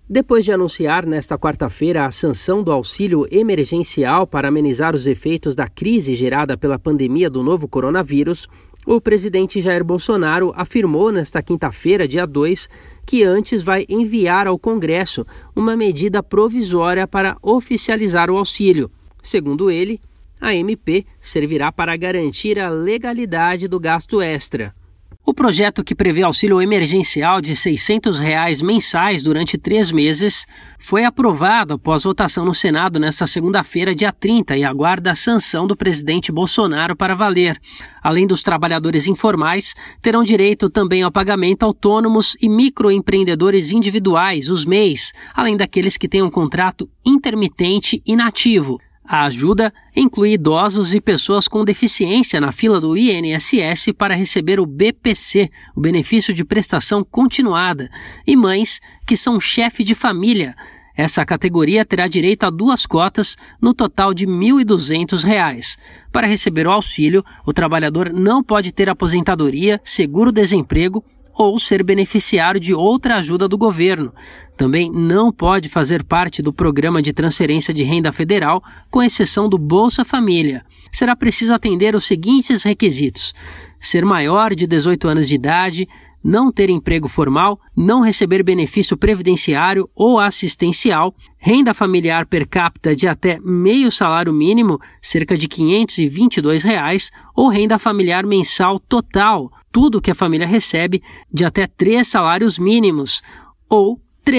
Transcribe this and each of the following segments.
Depois de anunciar nesta quarta-feira a sanção do auxílio emergencial para amenizar os efeitos da crise gerada pela pandemia do novo coronavírus, o presidente Jair Bolsonaro afirmou nesta quinta-feira, dia 2, que antes vai enviar ao Congresso uma medida provisória para oficializar o auxílio. Segundo ele, a MP servirá para garantir a legalidade do gasto extra. O projeto, que prevê auxílio emergencial de R$ 600 mensais durante 3 meses, foi aprovado após votação no Senado nesta segunda-feira, dia 30, e aguarda a sanção do presidente Bolsonaro para valer. Além dos trabalhadores informais, terão direito também ao pagamento autônomos e microempreendedores individuais, os MEIs, além daqueles que têm um contrato intermitente inativo. A ajuda inclui idosos e pessoas com deficiência na fila do INSS para receber o BPC, o benefício de prestação continuada, e mães que são chefe de família. Essa categoria terá direito a 2 cotas, no total de R$ 1.200. Para receber o auxílio, o trabalhador não pode ter aposentadoria, seguro-desemprego ou ser beneficiário de outra ajuda do governo. Também não pode fazer parte do Programa de Transferência de Renda Federal, com exceção do Bolsa Família. Será preciso atender os seguintes requisitos: ser maior de 18 anos de idade, não ter emprego formal, não receber benefício previdenciário ou assistencial, renda familiar per capita de até meio salário mínimo, cerca de R$ 522, ou renda familiar mensal total, tudo que a família recebe, de até 3 salários mínimos, ou R$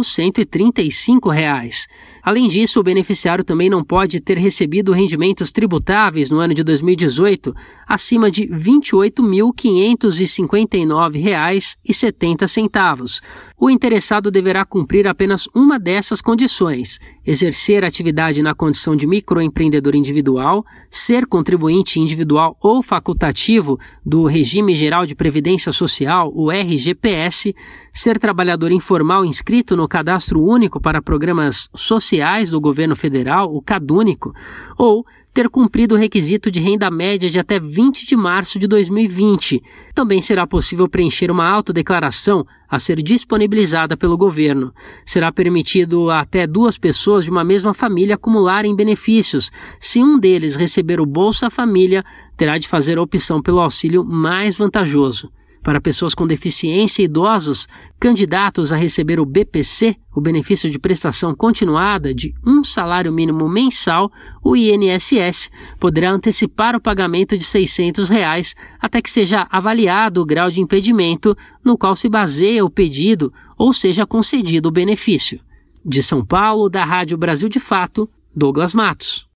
3.135. Além disso, o beneficiário também não pode ter recebido rendimentos tributáveis no ano de 2018 acima de R$ 28.559,70. O interessado deverá cumprir apenas uma dessas condições: exercer atividade na condição de microempreendedor individual, ser contribuinte individual ou facultativo do Regime Geral de Previdência Social, o RGPS, ser trabalhador informal inscrito no Cadastro Único para Programas Sociais do Governo Federal, o CadÚnico, ou ter cumprido o requisito de renda média de até 20 de março de 2020. Também será possível preencher uma autodeclaração a ser disponibilizada pelo governo. Será permitido a até 2 pessoas de uma mesma família acumularem benefícios. Se um deles receber o Bolsa Família, terá de fazer a opção pelo auxílio mais vantajoso. Para pessoas com deficiência e idosos, candidatos a receber o BPC, o benefício de prestação continuada de 1 salário mínimo mensal, o INSS poderá antecipar o pagamento de R$ 600 até que seja avaliado o grau de impedimento no qual se baseia o pedido ou seja concedido o benefício. De São Paulo, da Rádio Brasil de Fato, Douglas Matos.